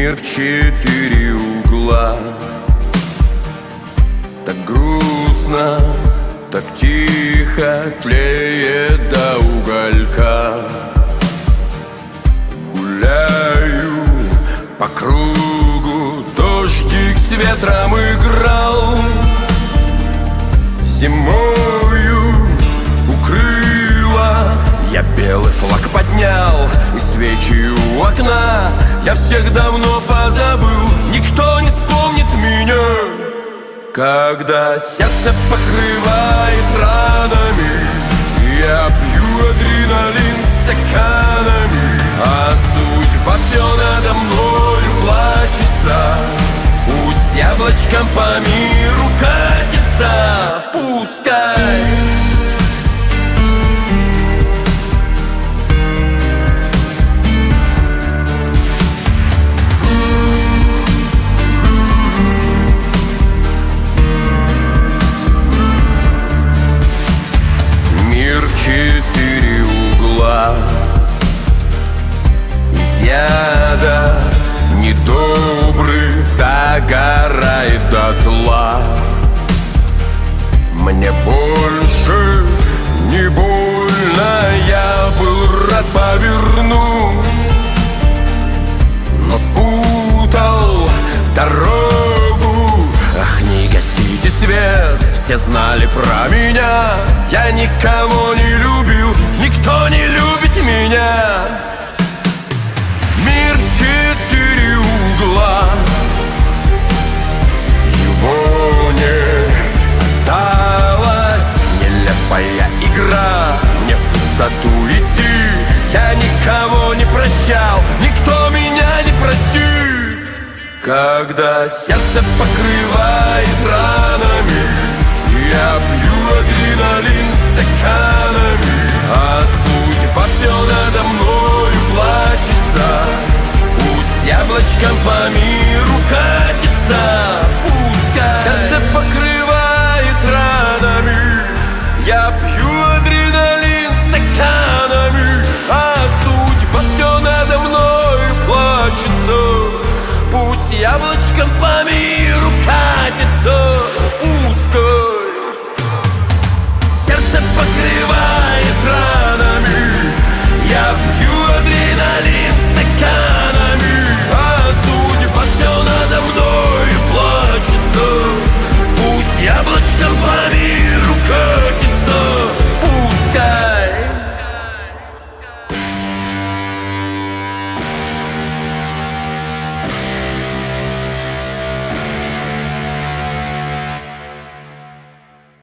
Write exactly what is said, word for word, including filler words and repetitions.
Мир в четыре угла. Так грустно, так тихо тлеет до уголька. Гуляю по кругу, дождик с ветром играл. Зимою укрыла, я белый флаг поднял, и свечи у окна. Я всех давно позабыл, никто не вспомнит меня. Когда сердце покрывает ранами, я пью адреналин стаканами, а судьба все надо мною плачется. Пусть яблочком по миру катится, пускай. Мир в четыре угла. Из яда недобрый догорает дотла. Мне больше не больно, я был рад повернуть, но спутал дорогу. Ах, не гасите свет, все знали про меня. Я никого не любил, никто не любит меня. Мир в четыре угла, его не осталось. Нелепая игра, мне в пустоту идти. Я никого не прощал, никто меня не простит. Когда сердце покрывает ранами, я пью адреналин стаканами, а судьба все надо мною плачется. Пусть яблочком по миру катится, пускай. Сердце покрывает ранами, я пью адреналин стаканами, а судьба все надо мною плачется. Пусть яблочком по миру